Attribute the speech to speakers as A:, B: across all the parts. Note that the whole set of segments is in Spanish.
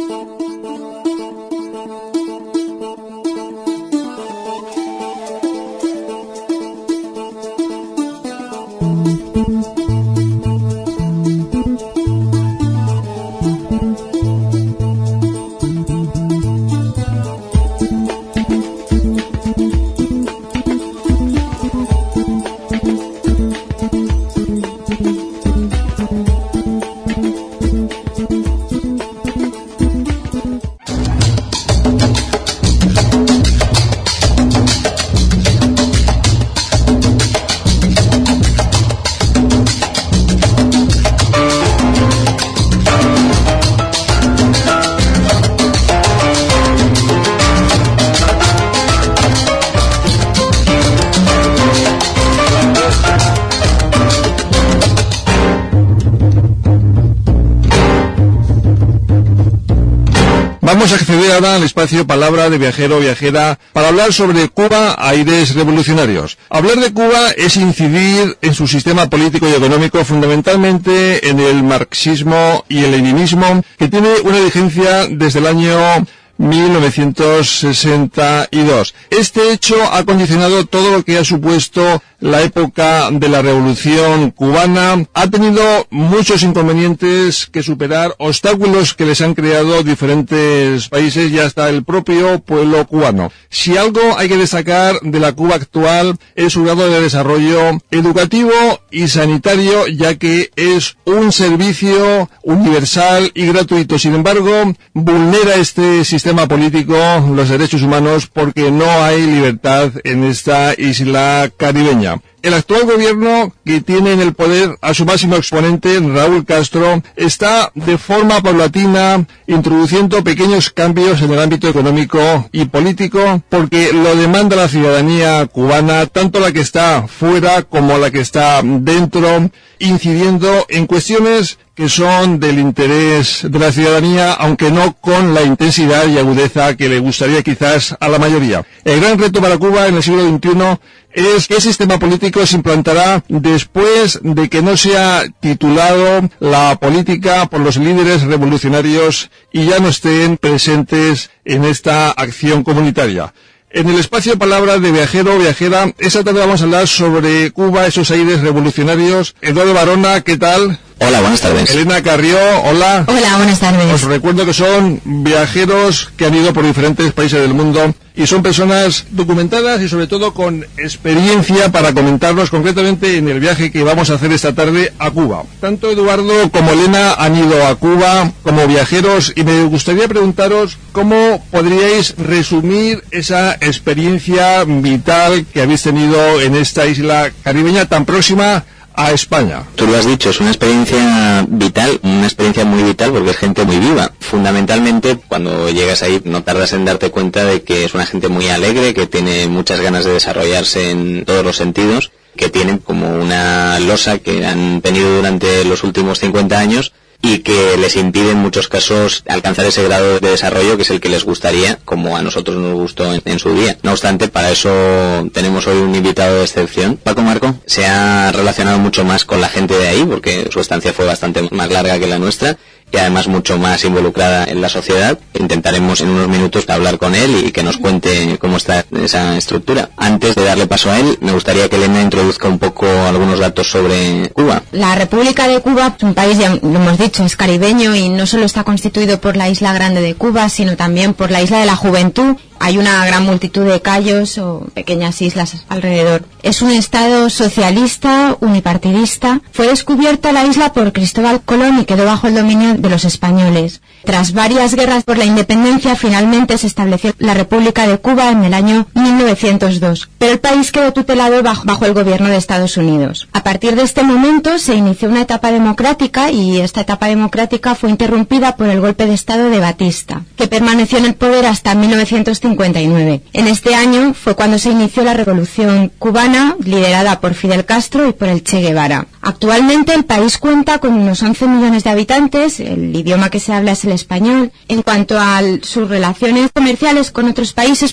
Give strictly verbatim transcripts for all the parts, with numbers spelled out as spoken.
A: Vamos a acceder ahora al espacio Palabra de Viajero o Viajera para hablar sobre Cuba, aires revolucionarios. Hablar de Cuba es incidir en su sistema político y económico, fundamentalmente en el marxismo y el leninismo, que tiene una vigencia desde el año mil novecientos sesenta y dos. Este hecho ha condicionado todo lo que ha supuesto la época de la Revolución Cubana. Ha tenido muchos inconvenientes que superar, obstáculos que les han creado diferentes países y hasta el propio pueblo cubano. Si algo hay que destacar de la Cuba actual es su grado de desarrollo educativo y sanitario, ya que es un servicio universal y gratuito. Sin embargo, vulnera este sistema político los derechos humanos porque no hay libertad en esta isla caribeña. El actual gobierno, que tiene en el poder a su máximo exponente, Raúl Castro, está de forma paulatina introduciendo pequeños cambios en el ámbito económico y político porque lo demanda la ciudadanía cubana, tanto la que está fuera como la que está dentro, incidiendo en cuestiones que son del interés de la ciudadanía, aunque no con la intensidad y agudeza que le gustaría quizás a la mayoría. El gran reto para Cuba en el siglo veintiuno es qué sistema político se implantará después de que no sea titulado la política por los líderes revolucionarios y ya no estén presentes en esta acción comunitaria. En el espacio Palabra de Viajero o Viajera, esta tarde vamos a hablar sobre Cuba, esos aires revolucionarios. Eduardo Barona, ¿qué tal?
B: Hola, buenas tardes.
A: Elena Carrió, hola.
C: Hola, buenas tardes.
A: Os recuerdo que son viajeros que han ido por diferentes países del mundo y son personas documentadas y sobre todo con experiencia para comentarnos concretamente en el viaje que vamos a hacer esta tarde a Cuba. Tanto Eduardo como Elena han ido a Cuba como viajeros y me gustaría preguntaros cómo podríais resumir esa experiencia vital que habéis tenido en esta isla caribeña tan próxima a España.
B: Tú lo has dicho, es una experiencia vital, una experiencia muy vital porque es gente muy viva. Fundamentalmente, cuando llegas ahí no tardas en darte cuenta de que es una gente muy alegre, que tiene muchas ganas de desarrollarse en todos los sentidos, que tienen como una losa que han tenido durante los últimos cincuenta años y que les impide en muchos casos alcanzar ese grado de desarrollo que es el que les gustaría, como a nosotros nos gustó en, en su día. No obstante, para eso tenemos hoy un invitado de excepción. Paco Marco se ha relacionado mucho más con la gente de ahí, porque su estancia fue bastante más larga que la nuestra, y además mucho más involucrada en la sociedad. Intentaremos en unos minutos hablar con él y que nos cuente cómo está esa estructura. Antes de darle paso a él, me gustaría que Elena introduzca un poco algunos datos sobre Cuba.
C: La República de Cuba es un país, ya lo hemos dicho, es caribeño y no solo está constituido por la isla grande de Cuba, sino también por la isla de la Juventud. Hay una gran multitud de cayos o pequeñas islas alrededor. Es un estado socialista, unipartidista. Fue descubierta la isla por Cristóbal Colón y quedó bajo el dominio de los españoles. Tras varias guerras por la independencia, finalmente se estableció la República de Cuba en el año mil novecientos dos. Pero el país quedó tutelado bajo, bajo el gobierno de Estados Unidos. A partir de este momento se inició una etapa democrática y esta etapa democrática fue interrumpida por el golpe de Estado de Batista, que permaneció en el poder hasta mil novecientos cincuenta y nueve. En este año fue cuando se inició la Revolución Cubana, liderada por Fidel Castro y por el Che Guevara. Actualmente el país cuenta con unos once millones de habitantes, el idioma que se habla es el español. En cuanto a sus relaciones comerciales con otros países,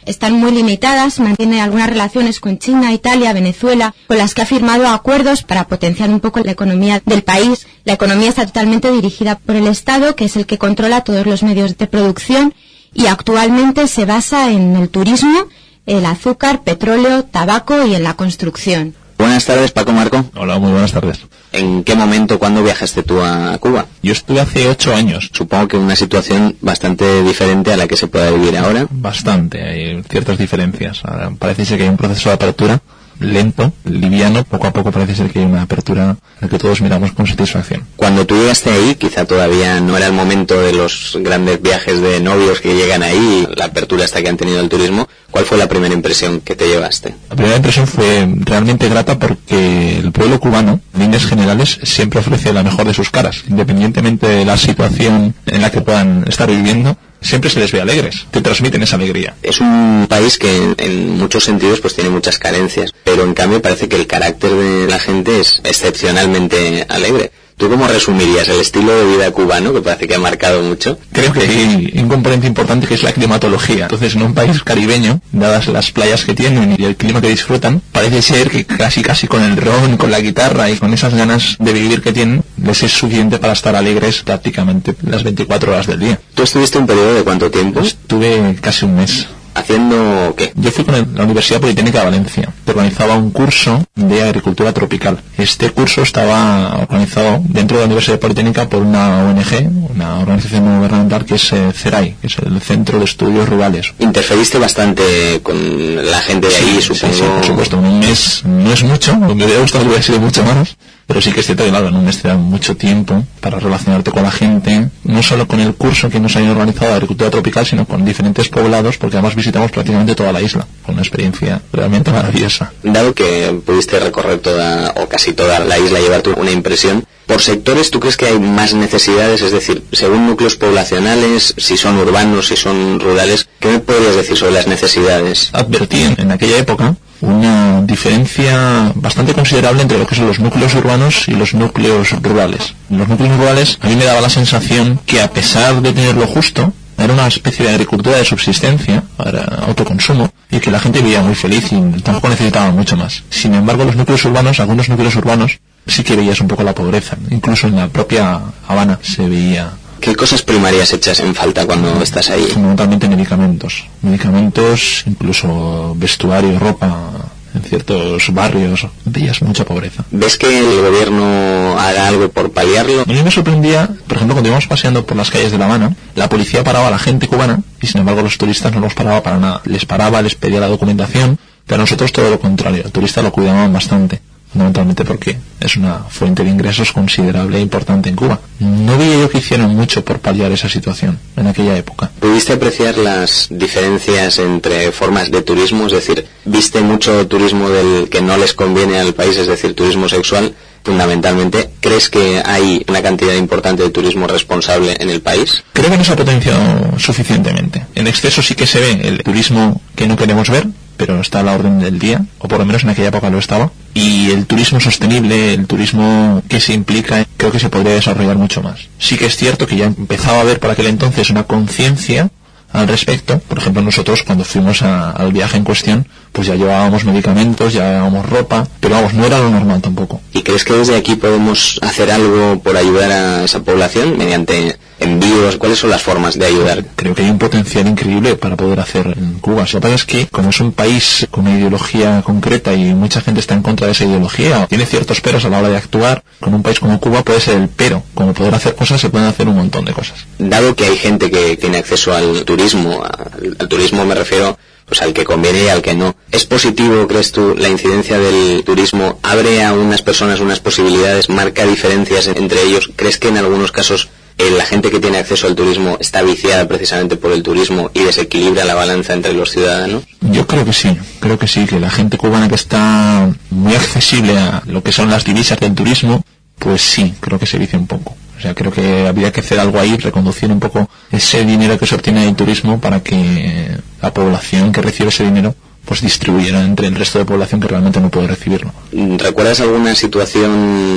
C: están muy limitadas, mantiene algunas relaciones con China, Italia, Venezuela, con las que ha firmado acuerdos para potenciar un poco la economía del país. La economía está totalmente dirigida por el Estado, que es el que controla todos los medios de producción, y actualmente se basa en el turismo, el azúcar, petróleo, tabaco y en la construcción.
B: Buenas tardes, Paco Marco.
D: Hola, muy buenas tardes.
B: ¿En qué momento, cuándo viajaste tú a Cuba?
D: Yo estuve hace ocho años.
B: Supongo que una situación bastante diferente a la que se puede vivir ahora.
D: Bastante, hay ciertas diferencias. Ahora parece ser que hay un proceso de apertura lento, liviano, poco a poco parece ser que hay una apertura en la que todos miramos con satisfacción.
B: Cuando tú llegaste ahí, quizá todavía no era el momento de los grandes viajes de novios que llegan ahí, la apertura hasta que han tenido el turismo. ¿Cuál fue la primera impresión que te llevaste?
D: La primera impresión fue realmente grata porque el pueblo cubano, en líneas generales, siempre ofrece la mejor de sus caras, independientemente de la situación en la que puedan estar viviendo. Siempre se les ve alegres, te transmiten esa alegría.
B: Es un país que en muchos sentidos pues tiene muchas carencias, pero en cambio parece que el carácter de la gente es excepcionalmente alegre. ¿Tú cómo resumirías el estilo de vida cubano, que parece que ha marcado mucho?
D: Creo que hay un componente importante que es la climatología. Entonces, en un país caribeño, dadas las playas que tienen y el clima que disfrutan, parece ser que casi casi con el ron, con la guitarra y con esas ganas de vivir que tienen, les es suficiente para estar alegres prácticamente las veinticuatro horas del día.
B: ¿Tú estuviste un periodo de cuánto tiempo?
D: Estuve casi un mes.
B: ¿Haciendo qué?
D: Yo fui con el, la Universidad Politécnica de Valencia. Organizaba un curso de agricultura tropical. Este curso estaba organizado dentro de la Universidad Politécnica por una O N G, una organización no gubernamental que es eh, CERAI, que es el Centro de Estudios Rurales.
B: Interferiste bastante con la gente de ahí,
D: sí,
B: supongo.
D: Sí, sí, por supuesto. Un mes no es mucho, me hubiera gustado que hubiera sido mucho más. Pero sí que es cierto que, claro, en un mes te da mucho tiempo para relacionarte con la gente, no solo con el curso que nos han organizado de agricultura tropical, sino con diferentes poblados, porque además visitamos prácticamente toda la isla. Fue una experiencia realmente maravillosa.
B: Dado que pudiste recorrer toda, o casi toda la isla, llevarte una impresión, por sectores, ¿tú crees que hay más necesidades? Es decir, según núcleos poblacionales, si son urbanos, si son rurales, ¿qué me podrías decir sobre las necesidades?
D: Advertí en aquella época una diferencia bastante considerable entre lo que son los núcleos urbanos y los núcleos rurales. En los núcleos rurales a mí me daba la sensación que, a pesar de tener lo justo, era una especie de agricultura de subsistencia, para autoconsumo, y que la gente vivía muy feliz y tampoco necesitaba mucho más. Sin embargo, los núcleos urbanos, algunos núcleos urbanos, sí que veías un poco la pobreza. Incluso en la propia Habana se veía.
B: ¿Qué cosas primarias echas en falta cuando estás ahí?
D: Fundamentalmente medicamentos. Medicamentos, incluso vestuario, ropa. En ciertos barrios veías mucha pobreza.
B: ¿Ves que el gobierno haga algo por paliarlo?
D: A mí me sorprendía, por ejemplo, cuando íbamos paseando por las calles de La Habana, la policía paraba a la gente cubana y sin embargo los turistas no los paraba para nada. Les paraba, les pedía la documentación, pero nosotros todo lo contrario. El turista lo cuidaban bastante. Fundamentalmente porque es una fuente de ingresos considerable e importante en Cuba. No veía yo que hicieran mucho por paliar esa situación en aquella época.
B: ¿Pudiste apreciar las diferencias entre formas de turismo? Es decir, ¿viste mucho turismo del que no les conviene al país, es decir, turismo sexual? Fundamentalmente, ¿crees que hay una cantidad importante de turismo responsable en el país?
D: Creo que no se ha potenciado suficientemente. En exceso sí que se ve el turismo que no queremos ver, pero está a la orden del día, o por lo menos en aquella época lo estaba. Y el turismo sostenible, el turismo que se implica, creo que se podría desarrollar mucho más. Sí que es cierto que ya empezaba a haber para aquel entonces una conciencia al respecto. Por ejemplo, nosotros cuando fuimos a, al viaje en cuestión, pues ya llevábamos medicamentos, ya llevábamos ropa, pero vamos, no era lo normal tampoco.
B: ¿Y crees que desde aquí podemos hacer algo por ayudar a esa población mediante envíos? ¿Cuáles son las formas de ayudar?
D: Creo que hay un potencial increíble para poder hacer en Cuba. Lo que pasa es que, como es un país con una ideología concreta y mucha gente está en contra de esa ideología, tiene ciertos peros a la hora de actuar, con un país como Cuba puede ser el pero. Como poder hacer cosas, se pueden hacer un montón de cosas.
B: Dado que hay gente que tiene acceso al turismo, al, al turismo me refiero pues al que conviene y al que no, ¿es positivo, crees tú, la incidencia del turismo? ¿Abre a unas personas unas posibilidades? ¿Marca diferencias entre ellos? ¿Crees que en algunos casos eh, la gente que tiene acceso al turismo está viciada precisamente por el turismo y desequilibra la balanza entre los ciudadanos?
D: Yo creo que sí, creo que sí, que la gente cubana que está muy accesible a lo que son las divisas del turismo, pues sí, creo que se vicia un poco. O sea, creo que habría que hacer algo ahí, reconducir un poco ese dinero que se obtiene del turismo para que la población que recibe ese dinero pues distribuyera entre el resto de población que realmente no puede recibirlo.
B: ¿Recuerdas alguna situación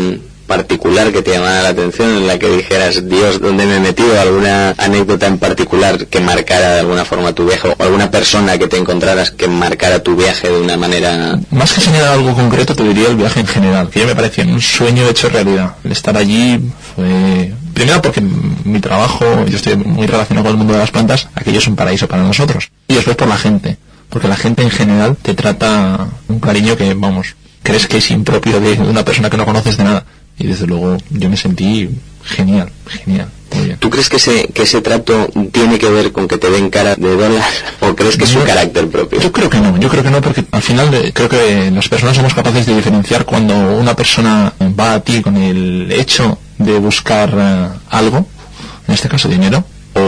B: particular que te llamara la atención, en la que dijeras, Dios, ¿dónde me he metido? ¿Alguna anécdota en particular que marcara de alguna forma tu viaje? ¿O alguna persona que te encontraras que marcara tu viaje de una manera...?
D: Más que señalar algo concreto, te diría el viaje en general, que ya me parecía un sueño hecho realidad. El estar allí fue... Primero porque mi trabajo, yo estoy muy relacionado con el mundo de las plantas, aquello es un paraíso para nosotros. Y después por la gente, porque la gente en general te trata un cariño que, vamos, crees que es impropio de una persona que no conoces de nada. Y desde luego yo me sentí genial, genial. Muy bien.
B: ¿Tú crees que ese, que ese trato tiene que ver con que te den cara de dólar o crees que es su carácter propio?
D: Yo creo que no, yo creo que no, porque al final eh, creo que las personas somos capaces de diferenciar cuando una persona va a ti con el hecho de buscar uh, algo, en este caso dinero,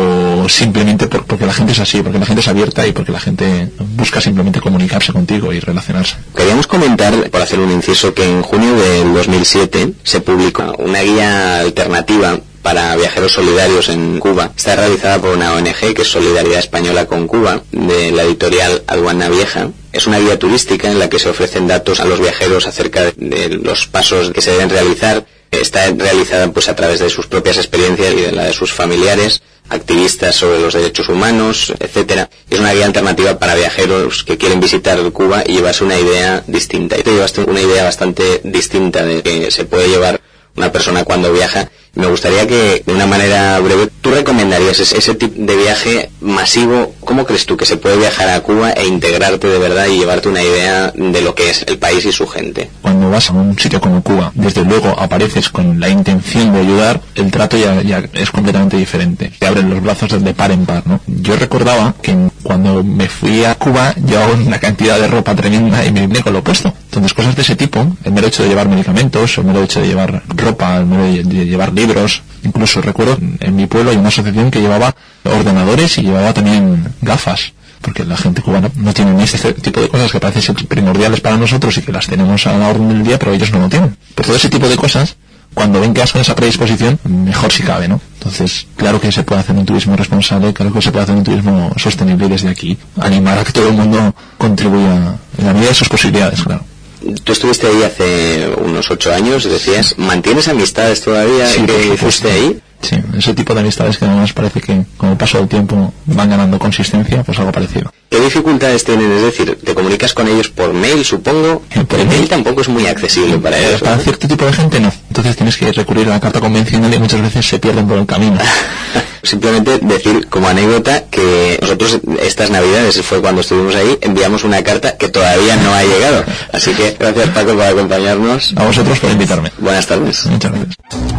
D: o simplemente por, porque la gente es así, porque la gente es abierta y porque la gente busca simplemente comunicarse contigo y relacionarse.
B: Queríamos comentar, por hacer un inciso, que en junio del dos mil siete se publicó una guía alternativa para viajeros solidarios en Cuba. Está realizada por una O N G que es Solidaridad Española con Cuba, de la editorial Aduana Vieja. Es una guía turística en la que se ofrecen datos a los viajeros acerca de, de los pasos que se deben realizar. Está realizada pues a través de sus propias experiencias y de la de sus familiares, activistas sobre los derechos humanos, etcétera. Es una guía alternativa para viajeros que quieren visitar Cuba y llevarse una idea distinta. Y te llevaste una idea bastante distinta de que se puede llevar una persona cuando viaja. Me gustaría que, de una manera breve, tú recomendarías ese, ese tipo de viaje masivo. ¿Cómo crees tú que se puede viajar a Cuba e integrarte de verdad y llevarte una idea de lo que es el país y su gente?
D: Cuando vas a un sitio como Cuba, desde luego apareces con la intención de ayudar, el trato ya, ya es completamente diferente. Te abren los brazos de par en par, ¿no? Yo recordaba que cuando me fui a Cuba llevaba una cantidad de ropa tremenda y me vine con lo opuesto. Entonces, cosas de ese tipo, el mero hecho de llevar medicamentos, el mero hecho de llevar ropa, el mero de llevar libros. Incluso recuerdo, en mi pueblo hay una asociación que llevaba ordenadores y llevaba también gafas, porque la gente cubana no tiene ni este tipo de cosas que parecen ser primordiales para nosotros y que las tenemos a la orden del día, pero ellos no lo tienen. Por todo ese tipo de cosas, cuando ven que vas con esa predisposición, mejor si cabe, ¿no? Entonces, claro que se puede hacer un turismo responsable, claro que se puede hacer un turismo sostenible, y desde aquí animar a que todo el mundo contribuya en la medida de sus posibilidades, claro.
B: Tú estuviste ahí hace unos ocho años, decías, ¿mantienes amistades todavía
D: sí,
B: que fuiste ahí?
D: Sí, ese tipo de amistades que además parece que con el paso del tiempo van ganando consistencia, pues algo parecido.
B: ¿Qué dificultades tienen? Es decir, ¿te comunicas con ellos por mail, supongo?
D: Por
B: el mail tampoco es muy accesible para ellos.
D: Para cierto tipo de gente no. Entonces tienes que recurrir a la carta convencional y muchas veces se pierden por el camino.
B: Simplemente decir como anécdota que nosotros estas navidades, fue cuando estuvimos ahí, enviamos una carta que todavía no ha llegado. Así que gracias, Paco, por acompañarnos.
D: A vosotros por invitarme.
B: Buenas tardes.
D: Muchas gracias.